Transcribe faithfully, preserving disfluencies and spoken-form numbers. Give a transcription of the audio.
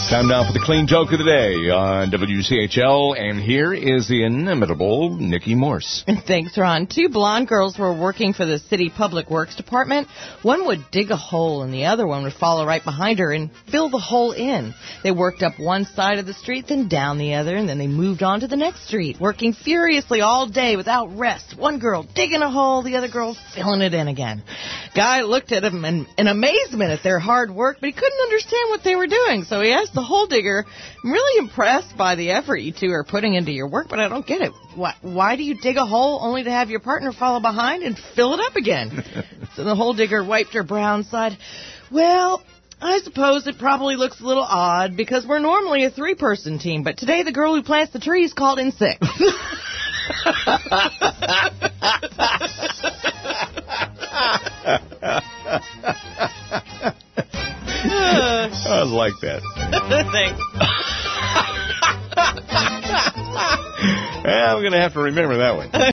Time now for the clean joke of the day on W C H L, and here is the inimitable Nikki Morse. Thanks, Ron. Two blonde girls were working for the city public works department. One would dig a hole, and the other one would follow right behind her and fill the hole in. They worked up one side of the street, then down the other, and then they moved on to the next street, working furiously all day without rest. One girl digging a hole, the other girl filling it in again. Guy looked at them in, in amazement at their hard work, but he couldn't understand what they were doing, so he asked the hole digger, I'm really impressed by the effort you two are putting into your work, but I don't get it. Why, why do you dig a hole only to have your partner follow behind and fill it up again? So the hole digger wiped her brow and sighed, well, I suppose it probably looks a little odd because we're normally a three-person team, but today the girl who plants the trees called in sick. I like that. Thanks. I'm going to have to remember that one.